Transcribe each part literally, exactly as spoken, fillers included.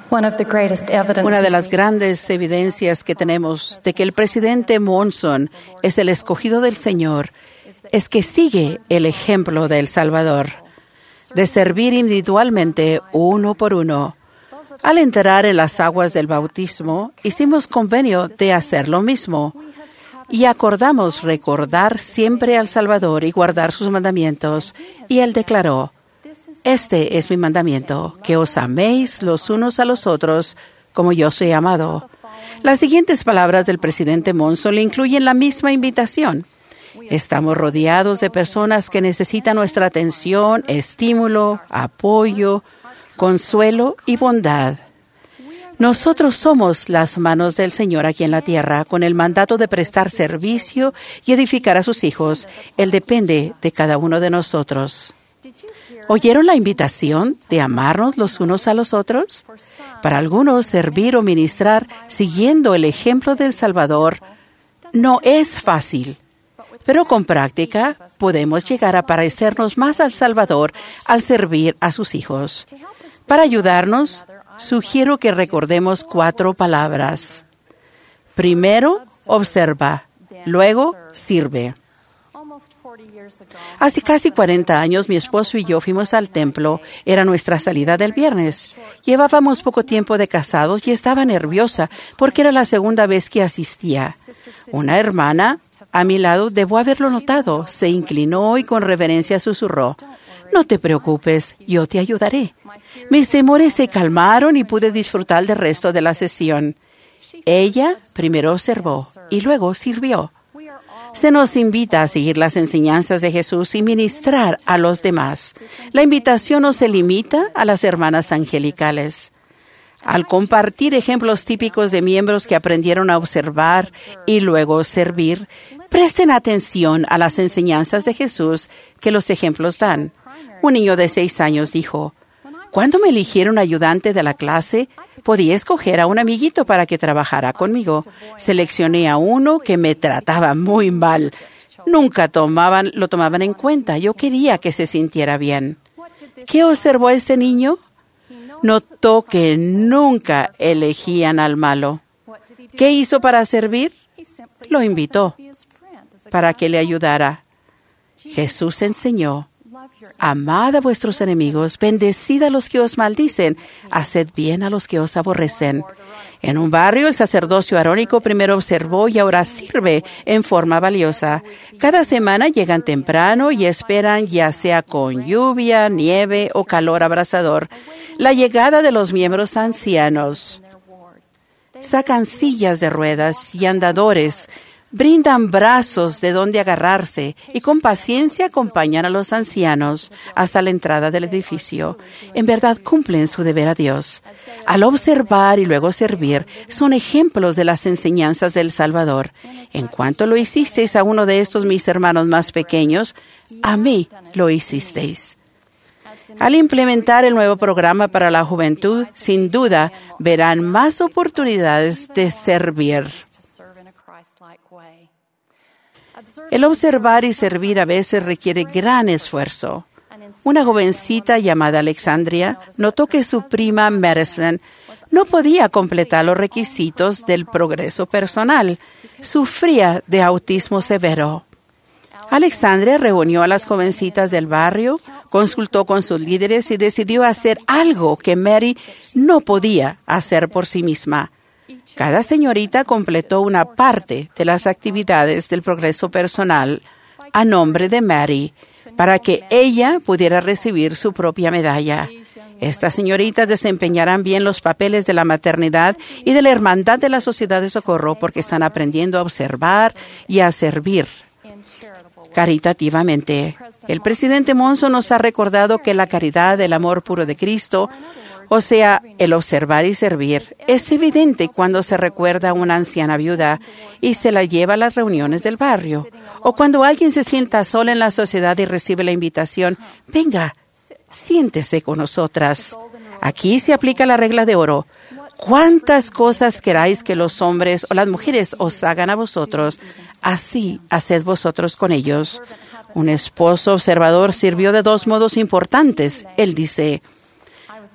Una de las grandes evidencias que tenemos de que el presidente Monson es el escogido del Señor es que sigue el ejemplo de El Salvador, de servir individualmente uno por uno. Al entrar en las aguas del bautismo, hicimos convenio de hacer lo mismo y acordamos recordar siempre al Salvador y guardar sus mandamientos. Y él declaró: Este es mi mandamiento, que os améis los unos a los otros como yo soy amado. Las siguientes palabras del presidente Monson le incluyen la misma invitación. Estamos rodeados de personas que necesitan nuestra atención, estímulo, apoyo, consuelo y bondad. Nosotros somos las manos del Señor aquí en la tierra, con el mandato de prestar servicio y edificar a sus hijos. Él depende de cada uno de nosotros. ¿Oyeron la invitación de amarnos los unos a los otros? Para algunos, servir o ministrar siguiendo el ejemplo del Salvador no es fácil, pero con práctica podemos llegar a parecernos más al Salvador al servir a sus hijos. Para ayudarnos, sugiero que recordemos cuatro palabras. Primero, observa. Luego, sirve. Hace casi cuarenta años, mi esposo y yo fuimos al templo. Era nuestra salida del viernes. Llevábamos poco tiempo de casados y estaba nerviosa porque era la segunda vez que asistía. Una hermana a mi lado debo haberlo notado. Se inclinó y con reverencia susurró: No te preocupes, yo te ayudaré. Mis temores se calmaron y pude disfrutar del resto de la sesión. Ella primero observó y luego sirvió. Se nos invita a seguir las enseñanzas de Jesús y ministrar a los demás. La invitación no se limita a las hermanas angelicales. Al compartir ejemplos típicos de miembros que aprendieron a observar y luego servir, presten atención a las enseñanzas de Jesús que los ejemplos dan. Un niño de seis años dijo: Cuando me eligieron ayudante de la clase, podía escoger a un amiguito para que trabajara conmigo. Seleccioné a uno que me trataba muy mal. Nunca tomaban, lo tomaban en cuenta. Yo quería que se sintiera bien. ¿Qué observó este niño? Notó que nunca elegían al malo. ¿Qué hizo para servir? Lo invitó para que le ayudara. Jesús enseñó: Amad a vuestros enemigos, bendecid a los que os maldicen, haced bien a los que os aborrecen. En un barrio, el sacerdocio arónico primero observó y ahora sirve en forma valiosa. Cada semana llegan temprano y esperan, ya sea con lluvia, nieve o calor abrasador, la llegada de los miembros ancianos. Sacan sillas de ruedas y andadores, brindan brazos de donde agarrarse y con paciencia acompañan a los ancianos hasta la entrada del edificio. En verdad cumplen su deber a Dios. Al observar y luego servir, son ejemplos de las enseñanzas del Salvador. En cuanto lo hicisteis a uno de estos mis hermanos más pequeños, a mí lo hicisteis. Al implementar el nuevo programa para la juventud, sin duda verán más oportunidades de servir. El observar y servir a veces requiere gran esfuerzo. Una jovencita llamada Alexandria notó que su prima Madison no podía completar los requisitos del progreso personal. Sufría de autismo severo. Alexandria reunió a las jovencitas del barrio, consultó con sus líderes y decidió hacer algo que Mary no podía hacer por sí misma. Cada señorita completó una parte de las actividades del progreso personal a nombre de Mary para que ella pudiera recibir su propia medalla. Estas señoritas desempeñarán bien los papeles de la maternidad y de la hermandad de la sociedad de socorro porque están aprendiendo a observar y a servir caritativamente. El presidente Monson nos ha recordado que la caridad, el amor puro de Cristo, o sea, el observar y servir, es evidente cuando se recuerda a una anciana viuda y se la lleva a las reuniones del barrio, o cuando alguien se sienta sola en la sociedad y recibe la invitación: venga, siéntese con nosotras. Aquí se aplica la regla de oro. Cuántas cosas queráis que los hombres o las mujeres os hagan a vosotros, así haced vosotros con ellos. Un esposo observador sirvió de dos modos importantes. Él dice: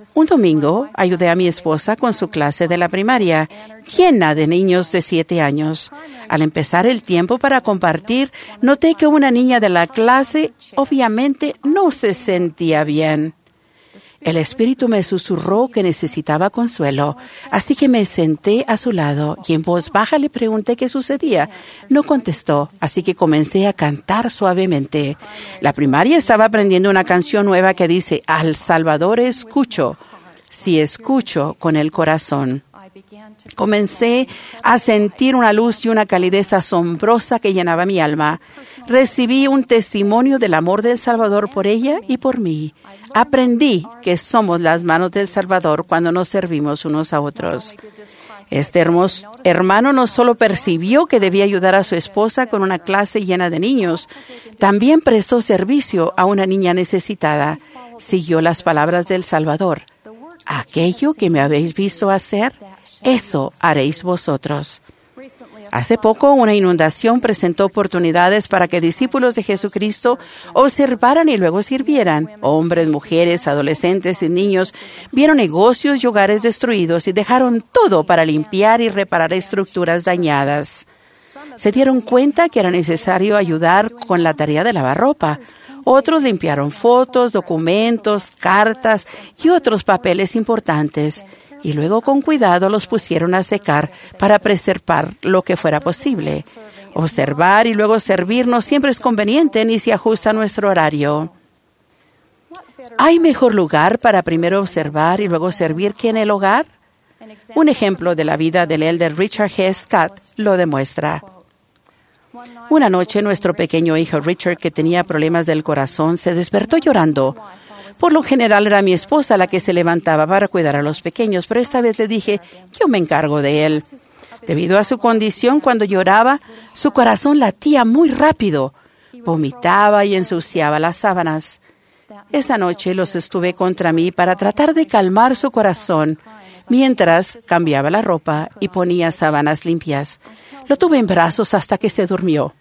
Un domingo ayudé a mi esposa con su clase de la primaria, llena de niños de siete años. Al empezar el tiempo para compartir, noté que una niña de la clase obviamente no se sentía bien. El Espíritu me susurró que necesitaba consuelo, así que me senté a su lado y en voz baja le pregunté qué sucedía. No contestó, así que comencé a cantar suavemente. La primaria estaba aprendiendo una canción nueva que dice, al Salvador escucho, si escucho con el corazón. Comencé a sentir una luz y una calidez asombrosa que llenaba mi alma. Recibí un testimonio del amor del Salvador por ella y por mí. Aprendí que somos las manos del Salvador cuando nos servimos unos a otros. Este hermoso hermano no solo percibió que debía ayudar a su esposa con una clase llena de niños, también prestó servicio a una niña necesitada. Siguió las palabras del Salvador. Aquello que me habéis visto hacer, eso haréis vosotros. Hace poco, una inundación presentó oportunidades para que discípulos de Jesucristo observaran y luego sirvieran. Hombres, mujeres, adolescentes y niños vieron negocios y hogares destruidos y dejaron todo para limpiar y reparar estructuras dañadas. Se dieron cuenta que era necesario ayudar con la tarea de lavar ropa. Otros limpiaron fotos, documentos, cartas y otros papeles importantes. Y luego con cuidado los pusieron a secar para preservar lo que fuera posible. Observar y luego servir no siempre es conveniente ni se ajusta a nuestro horario. ¿Hay mejor lugar para primero observar y luego servir que en el hogar? Un ejemplo de la vida del elder Richard G. Scott lo demuestra. Una noche, nuestro pequeño hijo Richard, que tenía problemas del corazón, se despertó llorando. Por lo general era mi esposa la que se levantaba para cuidar a los pequeños, pero esta vez le dije, yo me encargo de él. Debido a su condición, cuando lloraba, su corazón latía muy rápido. Vomitaba y ensuciaba las sábanas. Esa noche los estuve contra mí para tratar de calmar su corazón, mientras cambiaba la ropa y ponía sábanas limpias. Lo tuve en brazos hasta que se durmió.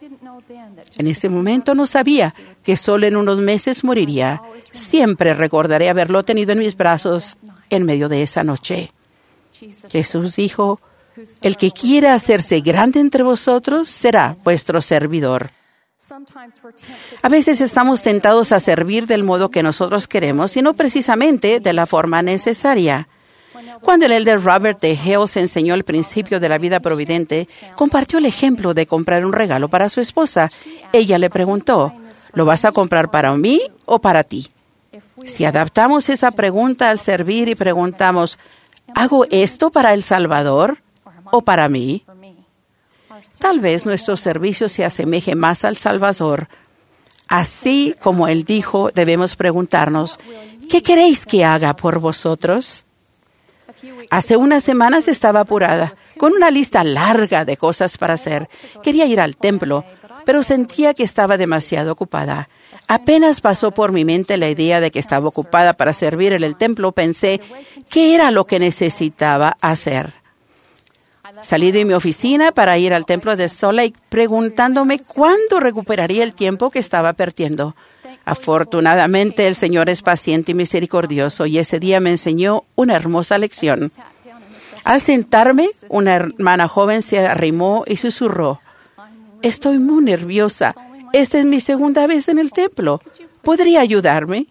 En ese momento no sabía que solo en unos meses moriría. Siempre recordaré haberlo tenido en mis brazos en medio de esa noche. Jesús dijo, el que quiera hacerse grande entre vosotros será vuestro servidor. A veces estamos tentados a servir del modo que nosotros queremos y no precisamente de la forma necesaria. Cuando el elder Robert D. Hales enseñó el principio de la vida providente, compartió el ejemplo de comprar un regalo para su esposa. Ella le preguntó, ¿lo vas a comprar para mí o para ti? Si adaptamos esa pregunta al servir y preguntamos, ¿hago esto para el Salvador o para mí? Tal vez nuestro servicio se asemeje más al Salvador. Así como Él dijo, debemos preguntarnos, ¿qué queréis que haga por vosotros? Hace unas semanas estaba apurada, con una lista larga de cosas para hacer. Quería ir al templo, pero sentía que estaba demasiado ocupada. Apenas pasó por mi mente la idea de que estaba ocupada para servir en el templo, pensé, ¿qué era lo que necesitaba hacer? Salí de mi oficina para ir al templo de Salt Lake, preguntándome cuándo recuperaría el tiempo que estaba perdiendo. Afortunadamente, el Señor es paciente y misericordioso, y ese día me enseñó una hermosa lección. Al sentarme, una hermana joven se arrimó y susurró, «Estoy muy nerviosa. Esta es mi segunda vez en el templo. ¿Podría ayudarme?»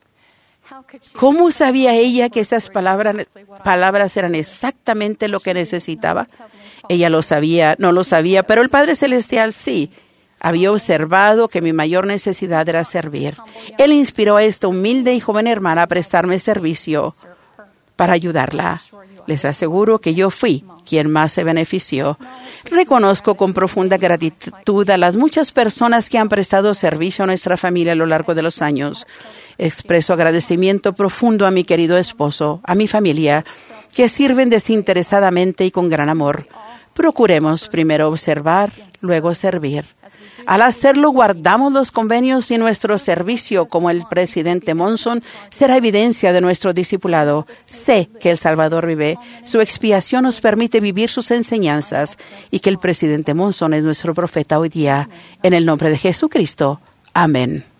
¿Cómo sabía ella que esas palabras, palabras eran exactamente lo que necesitaba? Ella lo sabía, no lo sabía, pero el Padre Celestial sí. Había observado que mi mayor necesidad era servir. Él inspiró a esta humilde y joven hermana a prestarme servicio para ayudarla. Les aseguro que yo fui quien más se benefició. Reconozco con profunda gratitud a las muchas personas que han prestado servicio a nuestra familia a lo largo de los años. Expreso agradecimiento profundo a mi querido esposo, a mi familia, que sirven desinteresadamente y con gran amor. Procuremos primero observar, luego servir. Al hacerlo, guardamos los convenios y nuestro servicio, como el presidente Monson, será evidencia de nuestro discipulado. Sé que el Salvador vive. Su expiación nos permite vivir sus enseñanzas y que el presidente Monson es nuestro profeta hoy día. En el nombre de Jesucristo. Amén.